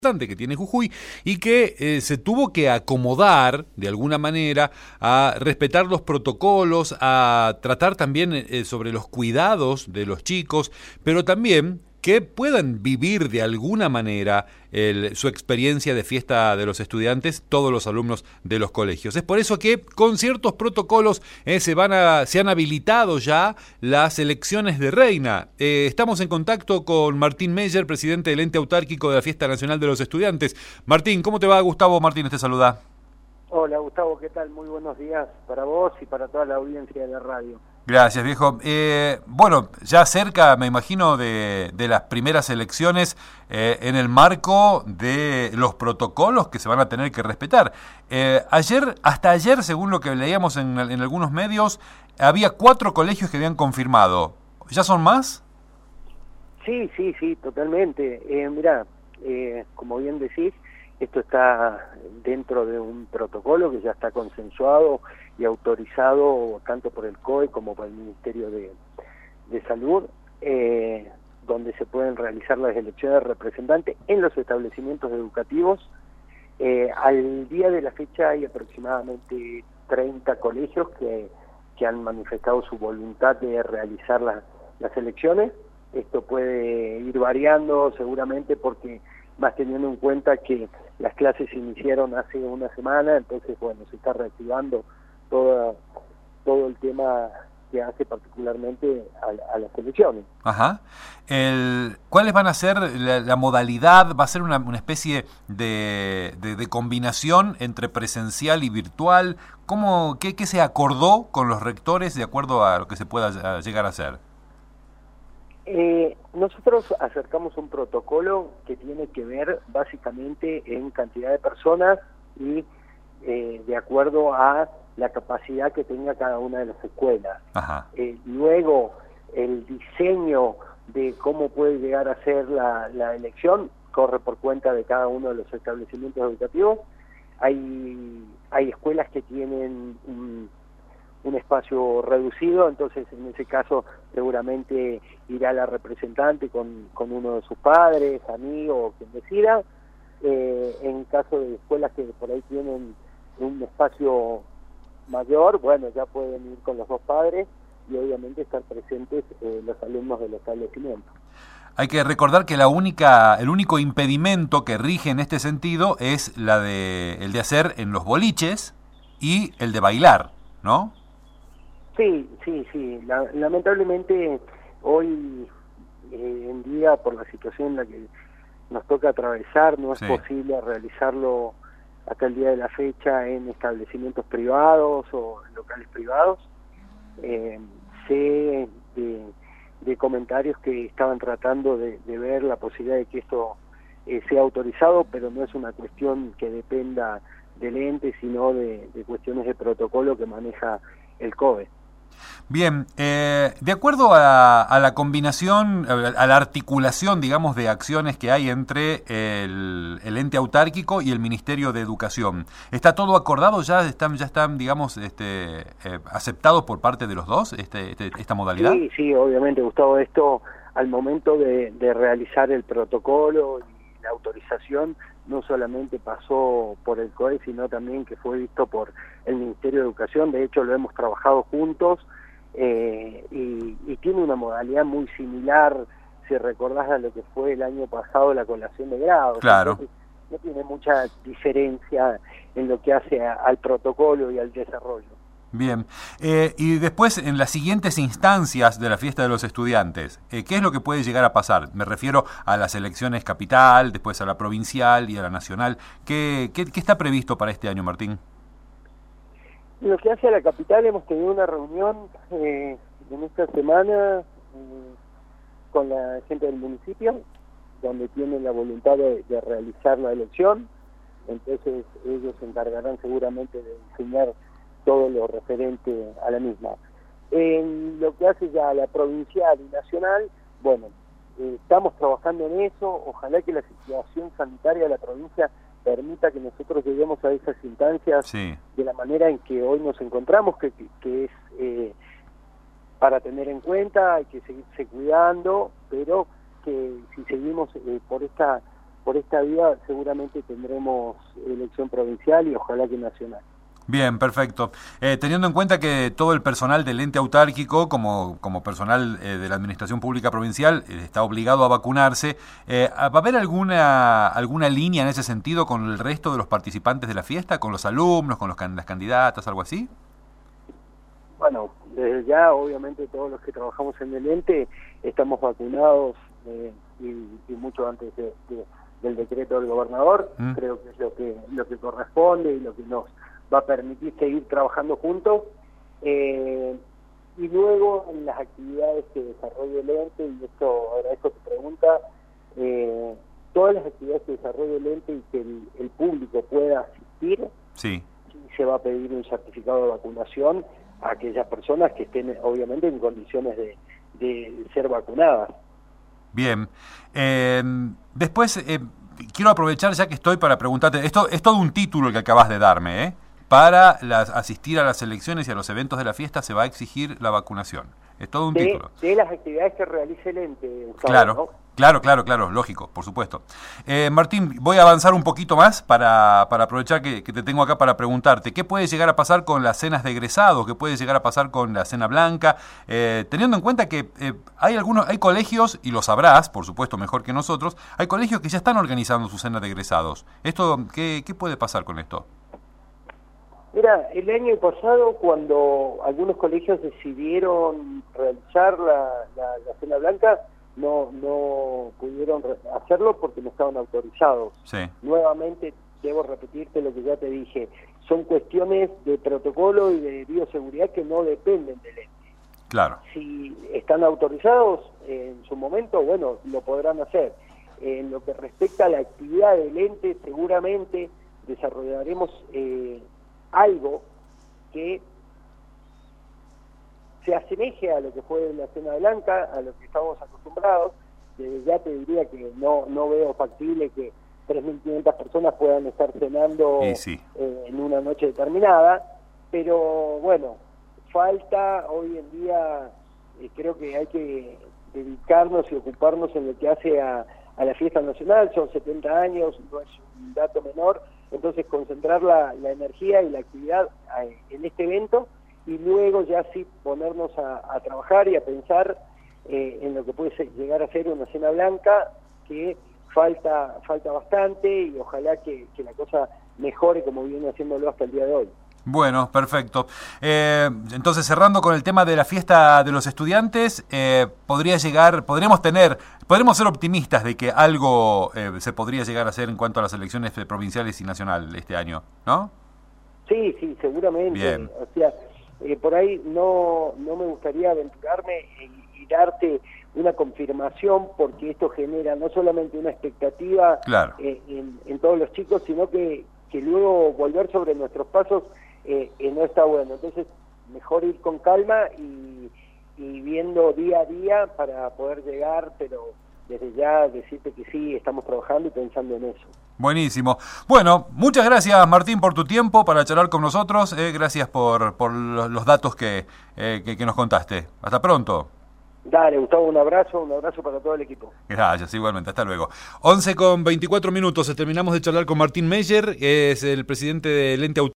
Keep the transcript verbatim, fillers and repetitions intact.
que tiene Jujuy y que eh, se tuvo que acomodar de alguna manera a respetar los protocolos, a tratar también eh, sobre los cuidados de los chicos, pero también que puedan vivir de alguna manera el, su experiencia de fiesta de los estudiantes, todos los alumnos de los colegios. Es por eso que con ciertos protocolos eh, se van a, se han habilitado ya las elecciones de reina. Eh, estamos en contacto con Martín Meyer, presidente del ente autárquico de la Fiesta Nacional de los Estudiantes. Martín, ¿cómo te va? Gustavo Martínez te saluda. Hola Gustavo, ¿qué tal? Muy buenos días para vos y para toda la audiencia de la radio. Gracias, viejo. Eh, bueno, ya cerca, me imagino, de, de las primeras elecciones eh, en el marco de los protocolos que se van a tener que respetar. Eh, ayer, hasta ayer, según lo que leíamos en, en algunos medios, había cuatro colegios que habían confirmado. ¿Ya son más? Sí, sí, sí, totalmente. Eh, mirá, eh, como bien decís, esto está dentro de un protocolo que ya está consensuado y autorizado tanto por el C O E como por el Ministerio de, de Salud, eh, donde se pueden realizar las elecciones de representantes en los establecimientos educativos. Eh, al día de la fecha hay aproximadamente treinta colegios que, que han manifestado su voluntad de realizar la, las elecciones. Esto puede ir variando seguramente porque más teniendo en cuenta que las clases se iniciaron hace una semana, entonces bueno, se está reactivando todo, todo el tema que hace particularmente a, a las elecciones. Ajá. El, ¿Cuáles van a ser la, la modalidad? ¿Va a ser una, una especie de, de, de combinación entre presencial y virtual? ¿Cómo, qué, qué se acordó con los rectores de acuerdo a lo que se pueda llegar a hacer? Eh, nosotros acercamos un protocolo que tiene que ver básicamente en cantidad de personas y eh, de acuerdo a la capacidad que tenga cada una de las escuelas. Ajá. Eh, luego, el diseño de cómo puede llegar a ser la, la elección corre por cuenta de cada uno de los establecimientos educativos. Hay, hay escuelas que tienen un, un espacio reducido, entonces en ese caso seguramente irá la representante con, con uno de sus padres, amigos, quien decida. Eh, en caso de escuelas que por ahí tienen un espacio mayor, bueno, ya pueden ir con los dos padres y obviamente estar presentes eh, los alumnos del establecimiento. Hay que recordar que la única, el único impedimento que rige en este sentido es la de el de hacer en los boliches y el de bailar, ¿no? Sí, sí, sí. La, lamentablemente hoy eh, en día, por la situación en la que nos toca atravesar, no es sí. posible realizarlo hasta el día de la fecha en establecimientos privados o en locales privados. Eh, sé de, de comentarios que estaban tratando de, de ver la posibilidad de que esto eh, sea autorizado, pero no es una cuestión que dependa del ente, sino de, de cuestiones de protocolo que maneja el C O E. Bien, eh, de acuerdo a, a la combinación, a la articulación, digamos, de acciones que hay entre el, el ente autárquico y el Ministerio de Educación, ¿está todo acordado? ¿Ya están, ya están digamos, este, eh, aceptados por parte de los dos este, este, esta modalidad? Sí, sí, obviamente, Gustavo, esto al momento de, de realizar el protocolo y la autorización no solamente pasó por el C O E, sino también que fue visto por el Ministerio de Educación. De hecho, lo hemos trabajado juntos. Eh, y, y tiene una modalidad muy similar, si recordás, a lo que fue el año pasado la colación de grados. Claro. Entonces, no tiene mucha diferencia en lo que hace a, al protocolo y al desarrollo. Bien, eh, y después en las siguientes instancias de la fiesta de los estudiantes, eh, ¿qué es lo que puede llegar a pasar? Me refiero a las elecciones capital, después a la provincial y a la nacional. ¿Qué, qué, qué está previsto para este año, Martín? En lo que hace a la capital, hemos tenido una reunión eh, en esta semana eh, con la gente del municipio, donde tienen la voluntad de, de realizar la elección. Entonces ellos se encargarán seguramente de diseñar todo lo referente a la misma. En lo que hace ya a la provincial y nacional, bueno, eh, estamos trabajando en eso. Ojalá que la situación sanitaria de la provincia permita que nosotros lleguemos a esas instancias sí. de la manera en que hoy nos encontramos, que, que, que es eh, para tener en cuenta, hay que seguirse cuidando, pero que si seguimos eh, por esta por esta vía seguramente tendremos elección provincial y ojalá que nacional. Bien, perfecto. Eh, teniendo en cuenta que todo el personal del ente autárquico, como, como personal eh, de la Administración Pública Provincial, eh, está obligado a vacunarse, eh, ¿va a haber alguna alguna línea en ese sentido con el resto de los participantes de la fiesta, con los alumnos, con los can las candidatas, algo así? Bueno, desde ya, obviamente, todos los que trabajamos en el ente estamos vacunados eh, y, y mucho antes de, de, del decreto del gobernador. Mm. Creo que es lo que, lo que corresponde y lo que nos va a permitir seguir trabajando juntos. Eh, y luego, en las actividades que desarrolla el ente, y esto agradezco tu pregunta, eh, todas las actividades que desarrolla el ente y que el, el público pueda asistir, sí. se va a pedir un certificado de vacunación a aquellas personas que estén obviamente en condiciones de, de ser vacunadas. Bien. Eh, después, eh, quiero aprovechar ya que estoy para preguntarte, esto es todo un título el que acabas de darme, ¿eh? Para las, asistir a las elecciones y a los eventos de la fiesta se va a exigir la vacunación. Es todo un de, título. De las actividades que realice el ente, Gustavo, claro, ¿no? Claro, claro, claro, lógico, por supuesto. Eh, Martín, voy a avanzar un poquito más para, para aprovechar que, que te tengo acá para preguntarte. ¿Qué puede llegar a pasar con las cenas de egresados? ¿Qué puede llegar a pasar con la cena blanca? Eh, teniendo en cuenta que eh, hay algunos, hay colegios, y lo sabrás, por supuesto, mejor que nosotros, hay colegios que ya están organizando su cena de egresados. Esto, ¿qué, qué puede pasar con esto? Mira, el año pasado, cuando algunos colegios decidieron realizar la, la, la cena blanca, no no pudieron hacerlo porque no estaban autorizados. Sí. Nuevamente, debo repetirte lo que ya te dije, son cuestiones de protocolo y de bioseguridad que no dependen del ente. Claro. Si están autorizados en su momento, bueno, lo podrán hacer. En lo que respecta a la actividad del ente, seguramente desarrollaremos eh, algo que se asemeje a lo que fue la cena blanca, a lo que estamos acostumbrados. Desde ya te diría que no no veo factible que tres mil quinientas personas puedan estar cenando sí. eh, en una noche determinada, pero bueno, falta hoy en día, eh, creo que hay que dedicarnos y ocuparnos en lo que hace a, a la fiesta nacional. Son setenta años, no es un dato menor, entonces concentrar la, la energía y la actividad en este evento y luego ya sí ponernos a, a trabajar y a pensar eh, en lo que puede ser, llegar a ser una cena blanca, que falta falta bastante y ojalá que, que la cosa mejore como viene haciéndolo hasta el día de hoy. Bueno, perfecto. Eh, entonces, cerrando con el tema de la fiesta de los estudiantes, eh, podría llegar, podríamos tener, podremos ser optimistas de que algo eh, se podría llegar a hacer en cuanto a las elecciones provinciales y nacional este año, ¿no? Sí, sí, seguramente. Bien. O sea, eh, por ahí no no me gustaría aventurarme y, y darte una confirmación, porque esto genera no solamente una expectativa claro. eh, en, en todos los chicos, sino que, que luego volver sobre nuestros pasos Eh, eh, no está bueno. Entonces, mejor ir con calma y, y viendo día a día para poder llegar, pero desde ya decirte que sí, estamos trabajando y pensando en eso. Buenísimo. Bueno, muchas gracias, Martín, por tu tiempo para charlar con nosotros. Eh, gracias por, por los datos que, eh, que, que nos contaste. Hasta pronto. Dale, Gustavo, un abrazo, un abrazo para todo el equipo. Gracias, igualmente, hasta luego. once con veinticuatro minutos, terminamos de charlar con Martín Meyer, que es el presidente del ente autónomo.